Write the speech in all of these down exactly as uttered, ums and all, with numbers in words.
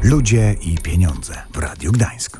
Ludzie i pieniądze w Radiu Gdańsk.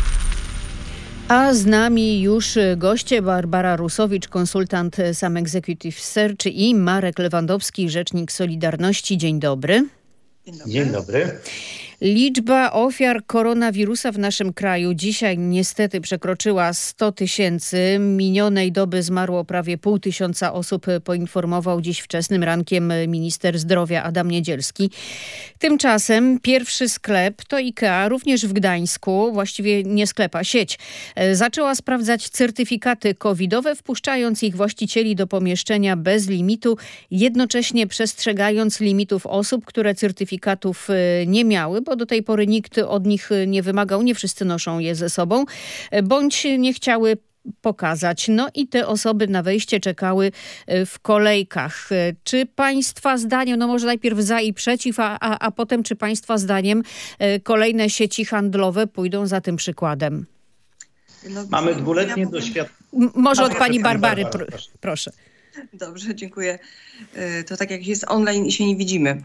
A z nami już goście: Barbara Rusowicz, konsultant Sam Executive Search, i Marek Lewandowski, rzecznik Solidarności. Dzień dobry. Dzień dobry. Dzień dobry. Liczba ofiar koronawirusa w naszym kraju dzisiaj niestety przekroczyła sto tysięcy. Minionej doby zmarło prawie pół tysiąca osób, poinformował dziś wczesnym rankiem minister zdrowia Adam Niedzielski. Tymczasem pierwszy sklep to IKEA, również w Gdańsku, właściwie nie sklep, a sieć, zaczęła sprawdzać certyfikaty covidowe, wpuszczając ich właścicieli do pomieszczenia bez limitu, jednocześnie przestrzegając limitów osób, które certyfikatów nie miały, bo do tej pory nikt od nich nie wymagał, nie wszyscy noszą je ze sobą, bądź nie chciały pokazać. No i te osoby na wejście czekały w kolejkach. Czy państwa zdaniem, no może najpierw za i przeciw, a, a, a potem czy państwa zdaniem kolejne sieci handlowe pójdą za tym przykładem? No, Mamy dwuletnie ja doświadczenie. Może od pani Barbary, Barbara, proszę. proszę. Dobrze, dziękuję. To tak jak jest online i się nie widzimy.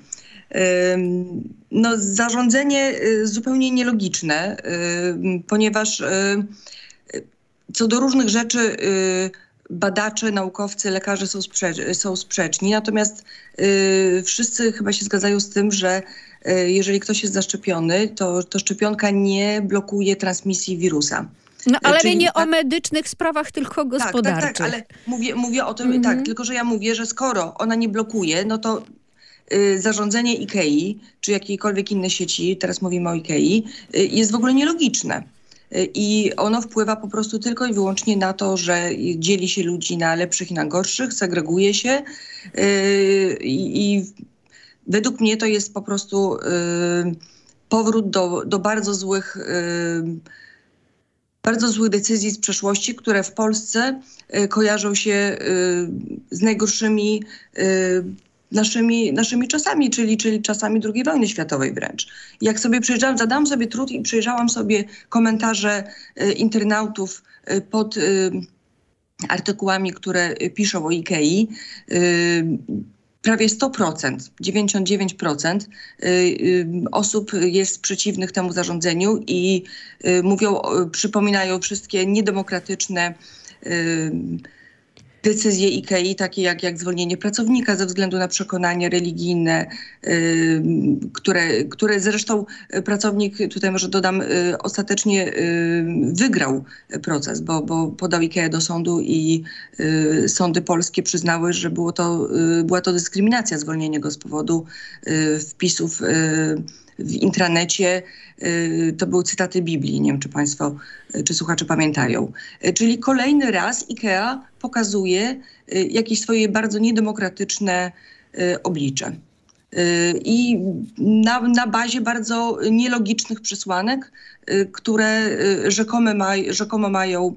No, zarządzenie zupełnie nielogiczne, ponieważ co do różnych rzeczy badacze, naukowcy, lekarze są, sprze- są sprzeczni, natomiast wszyscy chyba się zgadzają z tym, że jeżeli ktoś jest zaszczepiony, to, to szczepionka nie blokuje transmisji wirusa. No ale Czyli, nie o medycznych sprawach, tylko gospodarczych. Tak, tak, tak, ale mówię, mówię o tym, mm-hmm. tak, tylko że ja mówię, że skoro ona nie blokuje, no to y, zarządzenie IKEA, czy jakiejkolwiek innej sieci, teraz mówimy o IKEA, y, jest w ogóle nielogiczne. Y, I ono wpływa po prostu tylko i wyłącznie na to, że dzieli się ludzi na lepszych i na gorszych, segreguje się y, i według mnie to jest po prostu y, powrót do, do bardzo złych y, bardzo złych decyzji z przeszłości, które w Polsce y, kojarzą się y, z najgorszymi y, naszymi, naszymi czasami, czyli, czyli czasami drugiej wojny światowej wręcz. Jak sobie przejrzałam, zadałam sobie trud i przejrzałam sobie komentarze y, internautów y, pod y, artykułami, które piszą o IKEA, y, prawie sto procent, dziewięćdziesiąt dziewięć procent osób jest przeciwnych temu zarządzeniu i mówią, przypominają wszystkie niedemokratyczne decyzje IKEA, takie jak, jak zwolnienie pracownika ze względu na przekonania religijne, yy, które, które zresztą pracownik, tutaj może dodam, yy, ostatecznie yy, wygrał proces, bo, bo podał IKEA do sądu i yy, sądy polskie przyznały, że było to, yy, była to dyskryminacja, zwolnienie go z powodu yy, wpisów yy, w intranecie. To były cytaty Biblii, nie wiem czy państwo, czy słuchacze pamiętają. Czyli kolejny raz IKEA pokazuje jakieś swoje bardzo niedemokratyczne oblicze. I na, na bazie bardzo nielogicznych przesłanek, które rzekome maj, rzekomo mają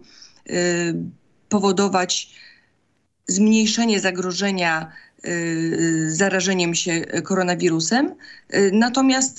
powodować zmniejszenie zagrożenia zarażeniem się koronawirusem. Natomiast,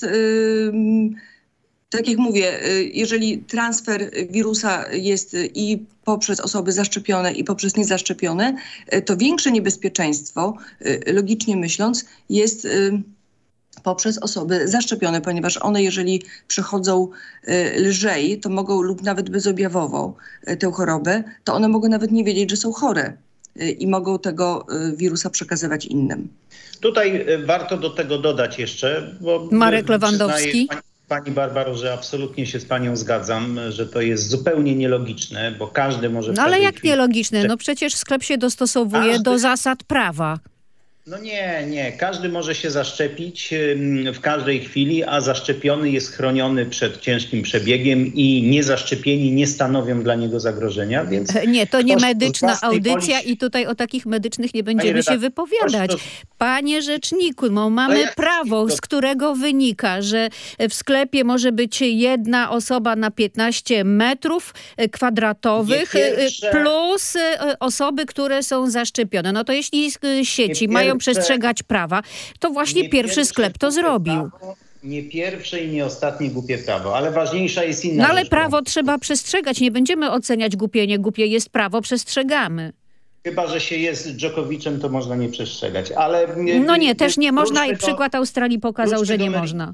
tak jak mówię, jeżeli transfer wirusa jest i poprzez osoby zaszczepione, i poprzez niezaszczepione, to większe niebezpieczeństwo, logicznie myśląc, jest poprzez osoby zaszczepione, ponieważ one, jeżeli przechodzą lżej, to mogą lub nawet bezobjawowo tę chorobę, to one mogą nawet nie wiedzieć, że są chore i mogą tego wirusa przekazywać innym. Tutaj warto do tego dodać jeszcze, bo Marek Lewandowski. Pani, pani Barbaro, że absolutnie się z panią zgadzam, że to jest zupełnie nielogiczne, bo każdy może... No ale jak chwili... nielogiczne? No przecież sklep się dostosowuje każdy... do zasad prawa. No nie, nie. Każdy może się zaszczepić w każdej chwili, a zaszczepiony jest chroniony przed ciężkim przebiegiem i niezaszczepieni nie stanowią dla niego zagrożenia, więc... Nie, to nie medyczna audycja i tutaj o takich medycznych nie będziemy się wypowiadać. Panie rzeczniku, no mamy prawo, z którego wynika, że w sklepie może być jedna osoba na piętnaście metrów kwadratowych pierwsze... plus osoby, które są zaszczepione. No to jeśli sieci mają przestrzegać prawa, to właśnie nie pierwszy sklep to zrobił. Prawo, nie pierwsze i nie ostatnie głupie prawo, ale ważniejsza jest inna No ale rzecz, prawo trzeba przestrzegać, nie będziemy oceniać głupie, nie głupie, jest prawo, przestrzegamy. Chyba że się jest Dżokowiczem, to można nie przestrzegać, ale... No nie, też nie można i przykład Australii pokazał, że nie można.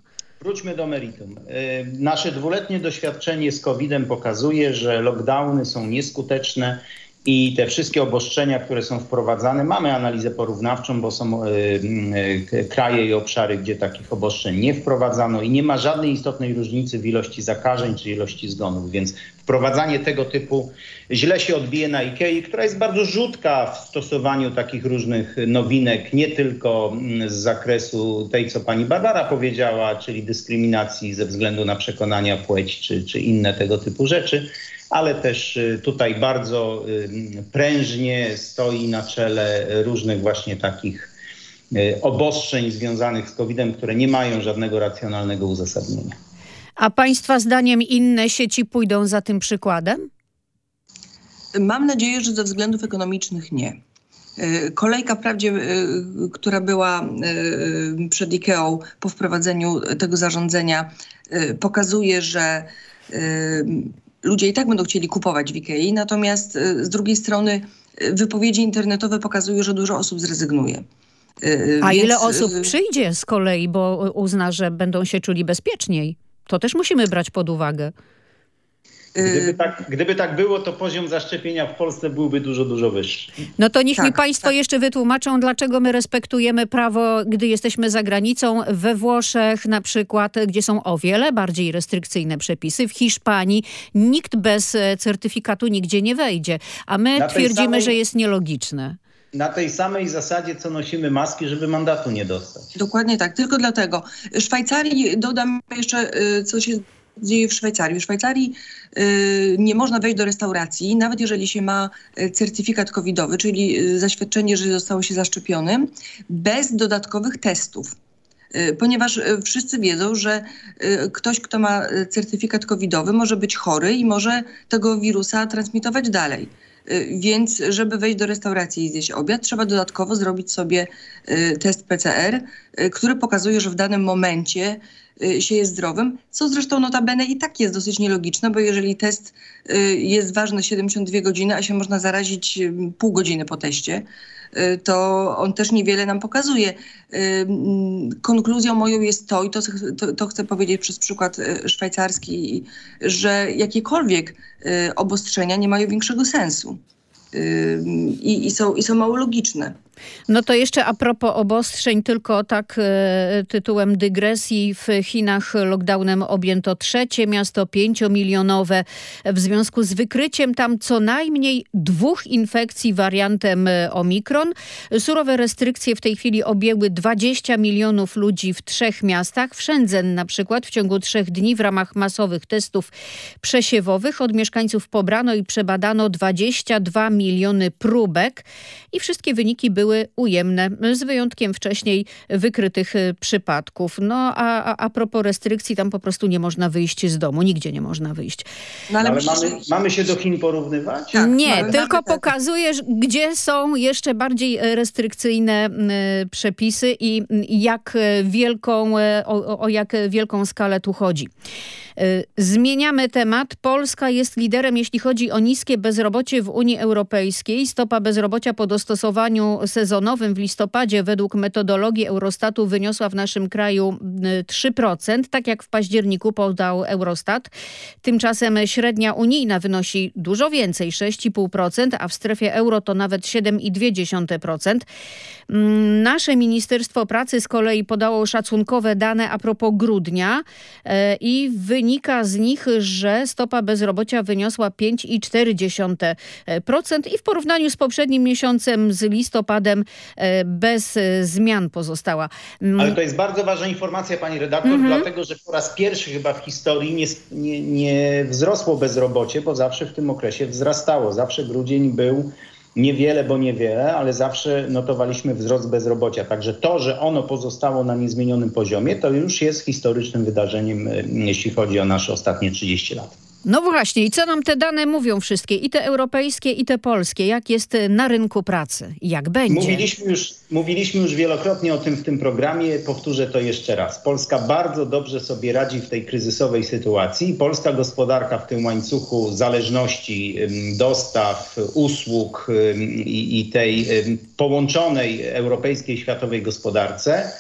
Wróćmy do meritum. Nasze dwuletnie doświadczenie z kowidem pokazuje, że lockdowny są nieskuteczne i te wszystkie obostrzenia, które są wprowadzane, mamy analizę porównawczą, bo są y, y, kraje i obszary, gdzie takich obostrzeń nie wprowadzano i nie ma żadnej istotnej różnicy w ilości zakażeń czy ilości zgonów, więc wprowadzanie tego typu źle się odbije na Ikei, która jest bardzo rzutka w stosowaniu takich różnych nowinek, nie tylko z zakresu tej, co pani Barbara powiedziała, czyli dyskryminacji ze względu na przekonania, płeć czy, czy inne tego typu rzeczy, ale też tutaj bardzo prężnie stoi na czele różnych właśnie takich obostrzeń związanych z kowidem, które nie mają żadnego racjonalnego uzasadnienia. A państwa zdaniem inne sieci pójdą za tym przykładem? Mam nadzieję, że ze względów ekonomicznych nie. Kolejka wprawdzie, która była przed Ikeą po wprowadzeniu tego zarządzenia, pokazuje, że ludzie i tak będą chcieli kupować w Ikei, natomiast z drugiej strony wypowiedzi internetowe pokazują, że dużo osób zrezygnuje. A Więc... ile osób przyjdzie z kolei, bo uzna, że będą się czuli bezpieczniej? To też musimy brać pod uwagę. Gdyby tak, gdyby tak było, to poziom zaszczepienia w Polsce byłby dużo, dużo wyższy. No to niech tak, mi państwo tak. jeszcze wytłumaczą, dlaczego my respektujemy prawo, gdy jesteśmy za granicą. We Włoszech na przykład, gdzie są o wiele bardziej restrykcyjne przepisy. W Hiszpanii nikt bez certyfikatu nigdzie nie wejdzie. A my Na tej twierdzimy, samej... że jest nielogiczne. Na tej samej zasadzie, co nosimy maski, żeby mandatu nie dostać. Dokładnie tak, tylko dlatego. W Szwajcarii, dodam jeszcze, co się dzieje w Szwajcarii. W Szwajcarii y, nie można wejść do restauracji, nawet jeżeli się ma certyfikat covidowy, czyli zaświadczenie, że zostało się zaszczepionym, bez dodatkowych testów. Y, ponieważ wszyscy wiedzą, że y, ktoś, kto ma certyfikat covidowy, może być chory i może tego wirusa transmitować dalej. Więc żeby wejść do restauracji i zjeść obiad, trzeba dodatkowo zrobić sobie test P C R, który pokazuje, że w danym momencie się jest zdrowym, co zresztą notabene i tak jest dosyć nielogiczne, bo jeżeli test jest ważny siedemdziesiąt dwie godziny, a się można zarazić pół godziny po teście, to on też niewiele nam pokazuje. Konkluzją moją jest to, i to, to, to chcę powiedzieć przez przykład szwajcarski, że jakiekolwiek obostrzenia nie mają większego sensu i, i, są, i są mało logiczne. No to jeszcze a propos obostrzeń, tylko tak e, tytułem dygresji. W Chinach lockdownem objęto trzecie miasto pięciomilionowe w związku z wykryciem tam co najmniej dwóch infekcji wariantem Omikron. Surowe restrykcje w tej chwili objęły dwadzieścia milionów ludzi w trzech miastach. W Shenzhen na przykład w ciągu trzech dni w ramach masowych testów przesiewowych od mieszkańców pobrano i przebadano dwadzieścia dwa miliony próbek i wszystkie wyniki były były ujemne, z wyjątkiem wcześniej wykrytych przypadków. No a, a, a propos restrykcji, tam po prostu nie można wyjść z domu, nigdzie nie można wyjść. No, ale ale mamy, mamy się do Chin porównywać? Tak, nie, mamy, tylko mamy pokazuje, gdzie są jeszcze bardziej restrykcyjne przepisy i jak wielką, o, o jak wielką skalę tu chodzi. Zmieniamy temat. Polska jest liderem, jeśli chodzi o niskie bezrobocie w Unii Europejskiej. Stopa bezrobocia po dostosowaniu sezonowym w listopadzie według metodologii Eurostatu wyniosła w naszym kraju trzy procent, tak jak w październiku podał Eurostat. Tymczasem średnia unijna wynosi dużo więcej, sześć i pół procent, a w strefie euro to nawet siedem i dwie dziesiąte procent. Nasze Ministerstwo Pracy z kolei podało szacunkowe dane a propos grudnia i wynika z nich, że stopa bezrobocia wyniosła pięć i cztery dziesiąte procent i w porównaniu z poprzednim miesiącem, z listopadem, bez zmian pozostała. Ale to jest bardzo ważna informacja, pani redaktor, mm-hmm. dlatego, że po raz pierwszy chyba w historii nie, nie, nie wzrosło bezrobocie, bo zawsze w tym okresie wzrastało. Zawsze grudzień był niewiele, bo niewiele, ale zawsze notowaliśmy wzrost bezrobocia. Także to, że ono pozostało na niezmienionym poziomie, to już jest historycznym wydarzeniem, jeśli chodzi o nasze ostatnie trzydzieści lat. No właśnie, i co nam te dane mówią wszystkie? I te europejskie, i te polskie. Jak jest na rynku pracy? Jak będzie? Mówiliśmy już, mówiliśmy już wielokrotnie o tym w tym programie. Powtórzę to jeszcze raz. Polska bardzo dobrze sobie radzi w tej kryzysowej sytuacji. Polska gospodarka w tym łańcuchu zależności dostaw, usług i, i tej połączonej europejskiej, światowej gospodarce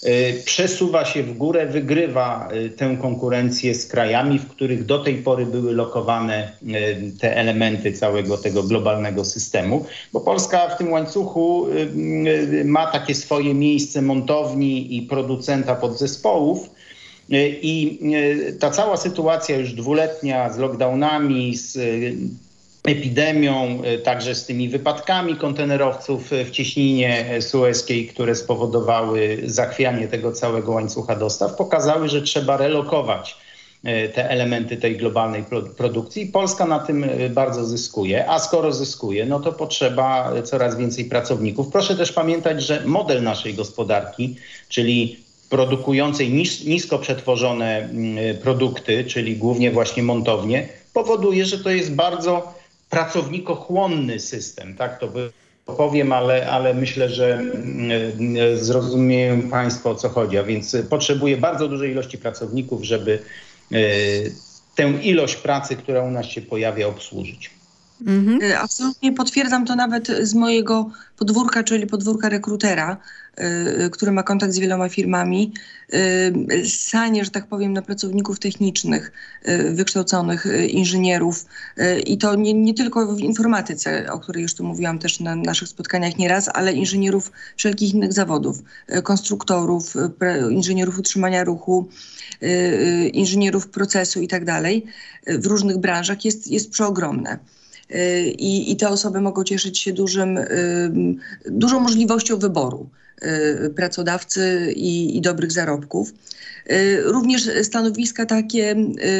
przesuwa się w górę, wygrywa tę konkurencję z krajami, w których do tej pory były lokowane te elementy całego tego globalnego systemu. Bo Polska w tym łańcuchu ma takie swoje miejsce montowni i producenta podzespołów. I ta cała sytuacja już dwuletnia z lockdownami, z epidemią, także z tymi wypadkami kontenerowców w cieśninie sueskiej, które spowodowały zachwianie tego całego łańcucha dostaw, pokazały, że trzeba relokować te elementy tej globalnej produkcji. Polska na tym bardzo zyskuje, a skoro zyskuje, no to potrzeba coraz więcej pracowników. Proszę też pamiętać, że model naszej gospodarki, czyli produkującej nis- nisko przetworzone produkty, czyli głównie właśnie montownie, powoduje, że to jest bardzo pracownikochłonny system. Tak to powiem, ale, ale myślę, że zrozumieją Państwo, o co chodzi. A więc potrzebuje bardzo dużej ilości pracowników, żeby tę ilość pracy, która u nas się pojawia, obsłużyć. Mhm. Absolutnie potwierdzam to nawet z mojego podwórka, czyli podwórka rekrutera, y, który ma kontakt z wieloma firmami. Y, sanie, że tak powiem, na pracowników technicznych, y, wykształconych y, inżynierów y, i to nie, nie tylko w informatyce, o której już tu mówiłam też na naszych spotkaniach nieraz, ale inżynierów wszelkich innych zawodów, y, konstruktorów, y, inżynierów utrzymania ruchu, y, y, inżynierów procesu i tak dalej w różnych branżach jest, jest przeogromne. I, I te osoby mogą cieszyć się dużym, dużą możliwością wyboru pracodawcy i, i dobrych zarobków. Również stanowiska takie,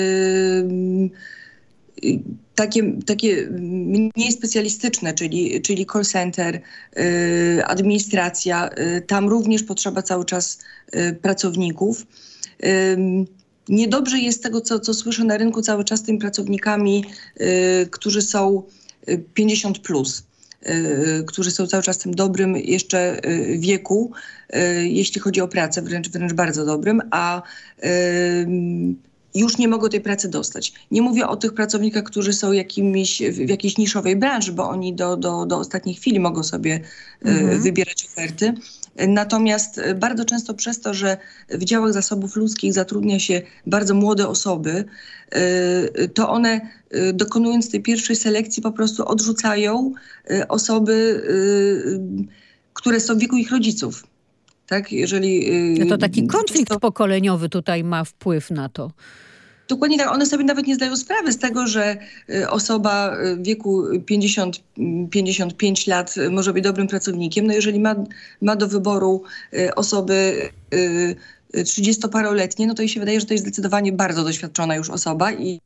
takie, takie mniej specjalistyczne, czyli, czyli call center, administracja, tam również potrzeba cały czas pracowników. Niedobrze jest tego, co, co słyszę na rynku cały czas, tymi pracownikami, y, którzy są pięćdziesiąt plus, y, którzy są cały czas w tym dobrym jeszcze y, wieku, y, jeśli chodzi o pracę, wręcz, wręcz bardzo dobrym, a y, już nie mogą tej pracy dostać. Nie mówię o tych pracownikach, którzy są jakimiś, w jakiejś niszowej branży, bo oni do, do, do ostatniej chwili mogą sobie mhm. y, wybierać oferty. Natomiast bardzo często przez to, że w działach zasobów ludzkich zatrudnia się bardzo młode osoby, to one dokonując tej pierwszej selekcji po prostu odrzucają osoby, które są w wieku ich rodziców. Tak? Jeżeli, no to taki konflikt to... pokoleniowy tutaj ma wpływ na to. Dokładnie tak. One sobie nawet nie zdają sprawy z tego, że osoba w wieku pięćdziesiąt pięćdziesiąt pięć lat może być dobrym pracownikiem. No jeżeli ma, ma do wyboru osoby trzydziestoparoletnie, no to jej się wydaje, że to jest zdecydowanie bardzo doświadczona już osoba i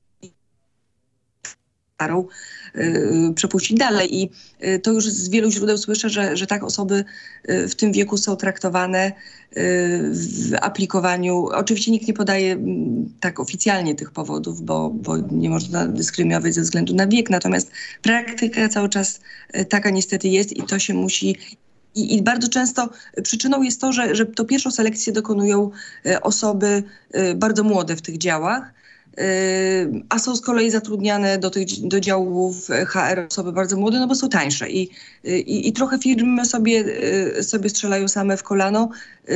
starą przepuścić dalej. I to już z wielu źródeł słyszę, że, że tak osoby w tym wieku są traktowane w aplikowaniu. Oczywiście nikt nie podaje tak oficjalnie tych powodów, bo, bo nie można dyskryminować ze względu na wiek. Natomiast praktyka cały czas taka niestety jest i to się musi... I, I bardzo często przyczyną jest to, że, że to pierwszą selekcję dokonują osoby bardzo młode w tych działach, a są z kolei zatrudniane do tych do działów H R osoby bardzo młode, no bo są tańsze. I, i, i trochę firmy sobie, sobie strzelają same w kolano,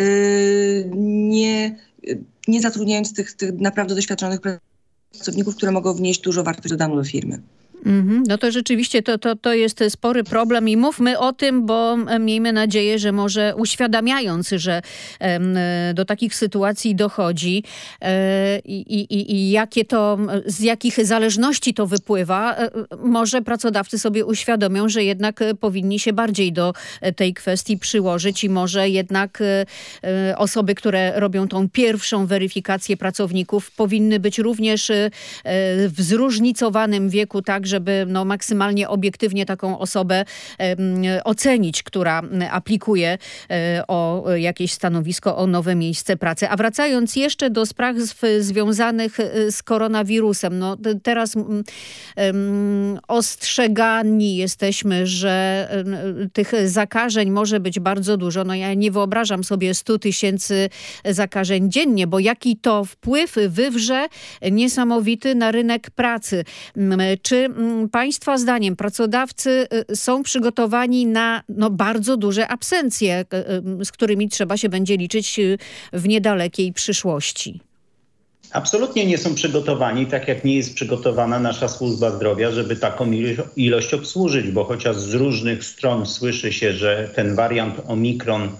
nie, nie zatrudniając tych, tych naprawdę doświadczonych pracowników, które mogą wnieść dużo wartości dodaną do firmy. Mm-hmm. No to rzeczywiście to, to, to jest spory problem i mówmy o tym, bo miejmy nadzieję, że może uświadamiając, że um, do takich sytuacji dochodzi e, i, i, i jakie to, z jakich zależności to wypływa, e, może pracodawcy sobie uświadomią, że jednak powinni się bardziej do tej kwestii przyłożyć i może jednak e, osoby, które robią tą pierwszą weryfikację pracowników, powinny być również e, w zróżnicowanym wieku, tak, żeby no, maksymalnie obiektywnie taką osobę e, ocenić, która aplikuje e, o jakieś stanowisko, o nowe miejsce pracy. A wracając jeszcze do spraw z, związanych z koronawirusem, no teraz m, m, ostrzegani jesteśmy, że m, tych zakażeń może być bardzo dużo. No ja nie wyobrażam sobie stu tysięcy zakażeń dziennie, bo jaki to wpływ wywrze niesamowity na rynek pracy. M, czy Państwa zdaniem pracodawcy są przygotowani na no, bardzo duże absencje, z którymi trzeba się będzie liczyć w niedalekiej przyszłości? Absolutnie nie są przygotowani, tak jak nie jest przygotowana nasza służba zdrowia, żeby taką ilość obsłużyć, bo chociaż z różnych stron słyszy się, że ten wariant Omikron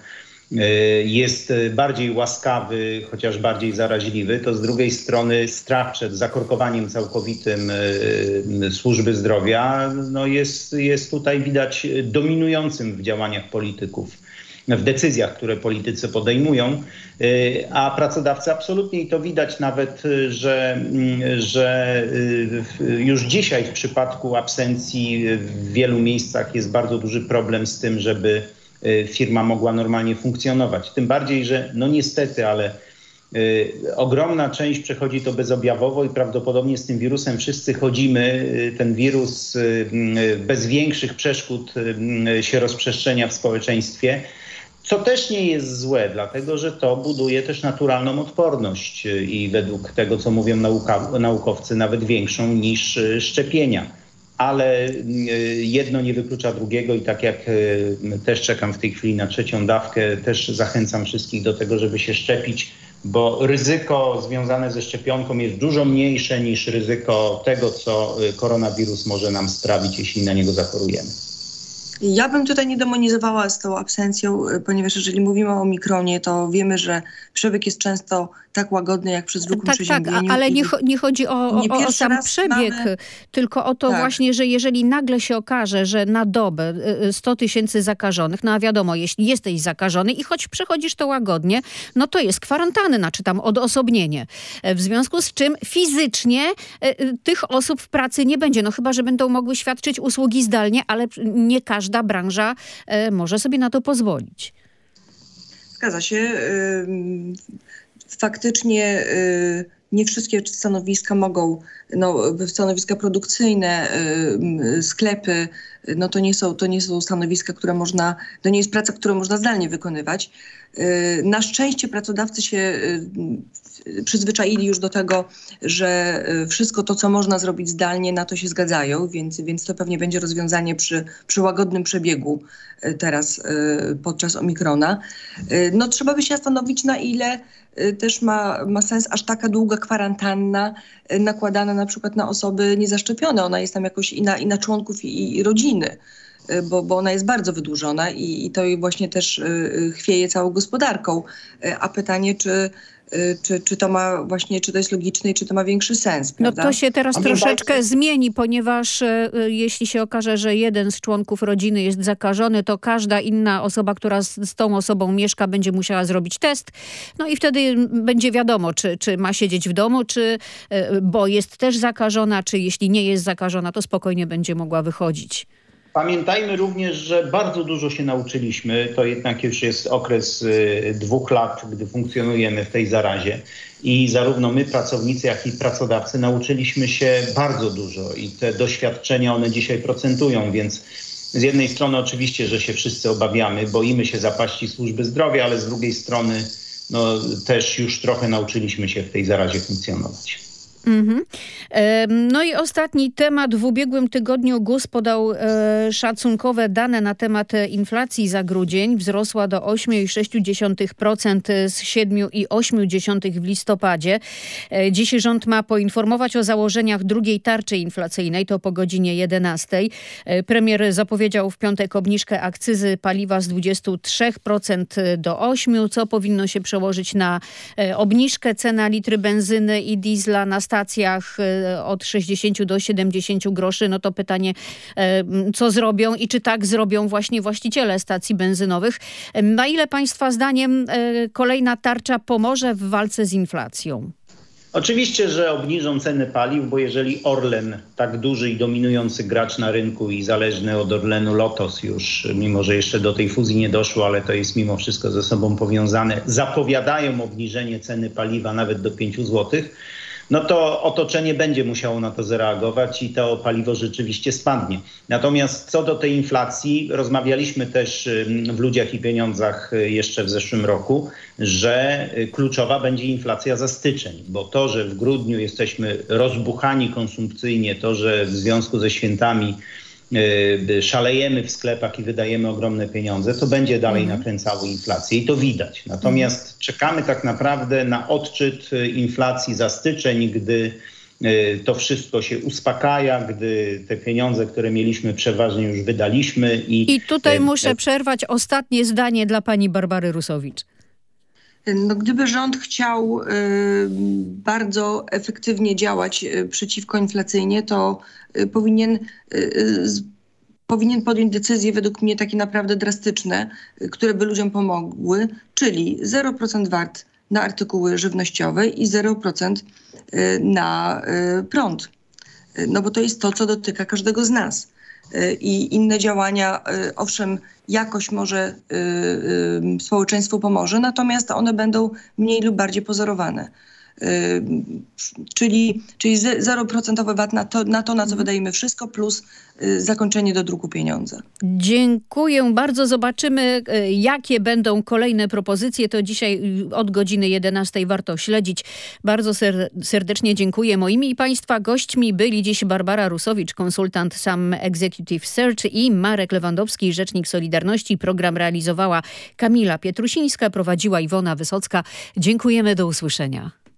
jest bardziej łaskawy, chociaż bardziej zaraźliwy, to z drugiej strony strach przed zakorkowaniem całkowitym służby zdrowia no jest, jest tutaj widać dominującym w działaniach polityków, w decyzjach, które politycy podejmują, a pracodawcy absolutnie, i to widać nawet, że, że już dzisiaj w przypadku absencji w wielu miejscach jest bardzo duży problem z tym, żeby firma mogła normalnie funkcjonować. Tym bardziej, że no niestety, ale y, ogromna część przechodzi to bezobjawowo i prawdopodobnie z tym wirusem wszyscy chodzimy. Ten wirus y, y, bez większych przeszkód y, się rozprzestrzenia w społeczeństwie, co też nie jest złe, dlatego że to buduje też naturalną odporność y, i według tego, co mówią nauka, naukowcy, nawet większą niż y, szczepienia. Ale jedno nie wyklucza drugiego i tak jak też czekam w tej chwili na trzecią dawkę, też zachęcam wszystkich do tego, żeby się szczepić, bo ryzyko związane ze szczepionką jest dużo mniejsze niż ryzyko tego, co koronawirus może nam sprawić, jeśli na niego zachorujemy. Ja bym tutaj nie demonizowała z tą absencją, ponieważ jeżeli mówimy o Omikronie, to wiemy, że przebieg jest często tak łagodny jak przy zwykłym tak, przeziębieniu. Tak, ale nie, nie chodzi o, o, o sam przebieg, mamy... tylko o to tak. właśnie, że jeżeli nagle się okaże, że na dobę sto tysięcy zakażonych, no a wiadomo, jeśli jesteś zakażony i choć przechodzisz to łagodnie, no to jest kwarantanna, czy tam odosobnienie. W związku z czym fizycznie tych osób w pracy nie będzie, no chyba, że będą mogły świadczyć usługi zdalnie, ale nie każda branża może sobie na to pozwolić. Zgadza się. Faktycznie nie wszystkie stanowiska mogą, no, stanowiska produkcyjne, sklepy, no to nie są, to nie są stanowiska, które można, to nie jest praca, którą można zdalnie wykonywać. Na szczęście pracodawcy się przyzwyczaili już do tego, że wszystko to, co można zrobić zdalnie, na to się zgadzają, więc, więc to pewnie będzie rozwiązanie przy, przy łagodnym przebiegu teraz podczas Omikrona. No trzeba by się zastanowić, na ile też ma, ma sens aż taka długa kwarantanna nakładana na przykład na osoby niezaszczepione. Ona jest tam jakoś i na, i na członków i, i rodziny. Bo, bo ona jest bardzo wydłużona i, i to właśnie też y, chwieje całą gospodarką. Y, a pytanie, czy, y, czy, czy to ma właśnie, czy to jest logiczne i czy to ma większy sens, prawda? No to się teraz A troszeczkę bardzo... zmieni, ponieważ y, jeśli się okaże, że jeden z członków rodziny jest zakażony, to każda inna osoba, która z, z tą osobą mieszka, będzie musiała zrobić test. No i wtedy będzie wiadomo, czy, czy ma siedzieć w domu, czy y, bo jest też zakażona, czy jeśli nie jest zakażona, to spokojnie będzie mogła wychodzić. Pamiętajmy również, że bardzo dużo się nauczyliśmy. To jednak już jest okres y, dwóch lat, gdy funkcjonujemy w tej zarazie. I zarówno my, pracownicy, jak i pracodawcy nauczyliśmy się bardzo dużo. I te doświadczenia, one dzisiaj procentują. Więc z jednej strony oczywiście, że się wszyscy obawiamy, boimy się zapaści służby zdrowia, ale z drugiej strony no, też już trochę nauczyliśmy się w tej zarazie funkcjonować. Mm-hmm. No i ostatni temat. W ubiegłym tygodniu G U S podał e, szacunkowe dane na temat inflacji za grudzień. Wzrosła do osiem przecinek sześć procent z siedem przecinek osiem procent w listopadzie. E, dziś rząd ma poinformować o założeniach drugiej tarczy inflacyjnej. To po godzinie jedenastej. E, premier zapowiedział w piątek obniżkę akcyzy paliwa z dwudziestu trzech procent do ośmiu procent, co powinno się przełożyć na e, obniżkę cena litry benzyny i diesla na stacjach od sześćdziesięciu do siedemdziesięciu groszy. No to pytanie, co zrobią i czy tak zrobią właśnie właściciele stacji benzynowych. Na ile państwa zdaniem kolejna tarcza pomoże w walce z inflacją? Oczywiście, że obniżą ceny paliw, bo jeżeli Orlen, tak duży i dominujący gracz na rynku i zależny od Orlenu Lotos już, mimo że jeszcze do tej fuzji nie doszło, ale to jest mimo wszystko ze sobą powiązane, zapowiadają obniżenie ceny paliwa nawet do pięciu złotych, no to otoczenie będzie musiało na to zareagować i to paliwo rzeczywiście spadnie. Natomiast co do tej inflacji, rozmawialiśmy też w Ludziach i Pieniądzach jeszcze w zeszłym roku, że kluczowa będzie inflacja za styczeń, bo to, że w grudniu jesteśmy rozbuchani konsumpcyjnie, to, że w związku ze świętami szalejemy w sklepach i wydajemy ogromne pieniądze, to będzie dalej mm. nakręcało inflację i to widać. Natomiast mm. czekamy tak naprawdę na odczyt inflacji za styczeń, gdy to wszystko się uspokaja, gdy te pieniądze, które mieliśmy, przeważnie już wydaliśmy. I, I tutaj e, muszę przerwać ostatnie zdanie dla pani Barbary Rusowicz. No, gdyby rząd chciał y, bardzo efektywnie działać y, przeciwko inflacyjnie, to y, powinien, y, y, z, powinien podjąć decyzje według mnie takie naprawdę drastyczne, y, które by ludziom pomogły, czyli zero procent V A T na artykuły żywnościowe i zero procent y, na y, prąd. Y, no bo to jest to, co dotyka każdego z nas. I inne działania, owszem, jakoś może y, y, społeczeństwu pomoże, natomiast one będą mniej lub bardziej pozorowane. Y, czyli czyli zero procent V A T na to, na to, na co wydajemy wszystko, plus y, zakończenie do druku pieniądza. Dziękuję bardzo. Zobaczymy, y, jakie będą kolejne propozycje. To dzisiaj od godziny jedenastej warto śledzić. Bardzo ser- serdecznie dziękuję. Moimi i państwa gośćmi byli dziś Barbara Rusowicz, konsultant S A M Executive Search, i Marek Lewandowski, rzecznik Solidarności. Program realizowała Kamila Pietrusińska, prowadziła Iwona Wysocka. Dziękujemy, do usłyszenia.